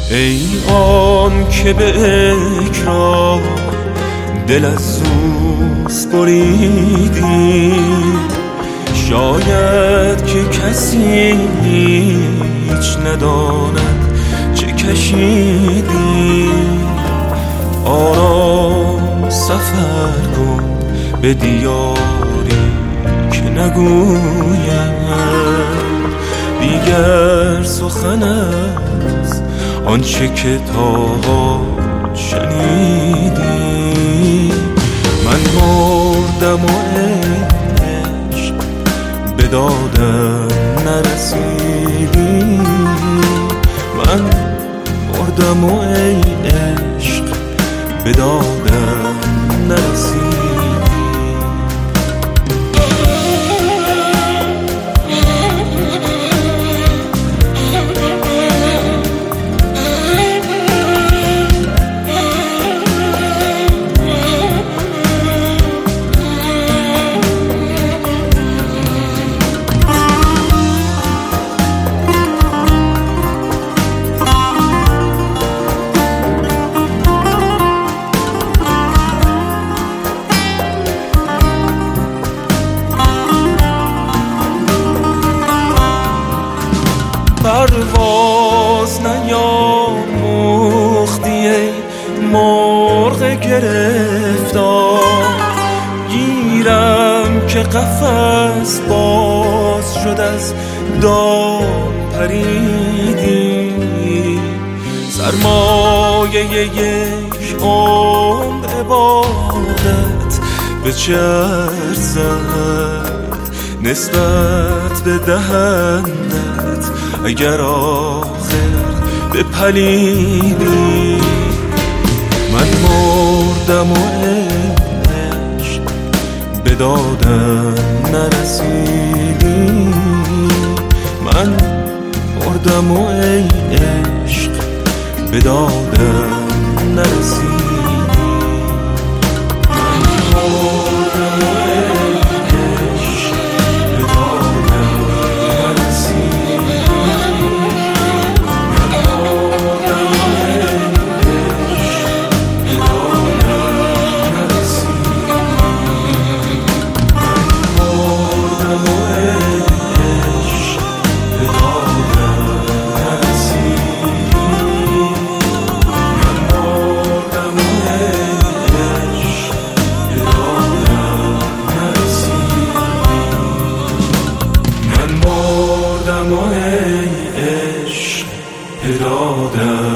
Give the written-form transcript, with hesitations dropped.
ای آن که به اکراه دل از سوز بریدی، شاید که کسی هیچ نداند چه کشیدی. آرام سفر کن به دیاری که نگویم دیگر سخن از آنچه که تا شنیدی. من مردم و عشق به دادم نرسیدی، من مردم و عشق به دادم نرسیدی. پرواز نیاموختی ای مرغ گرفتار، گیرم که قفس باز شد از دام پریدی. سرمایه یک عمر عبادت به چرخ زد نسبت به دهنت اگر آخر بپلیدی. من مردم و عشق به دادم نرسیدی، من مردم و عشق به دادم نرسیدی. مردم و عشق به دادم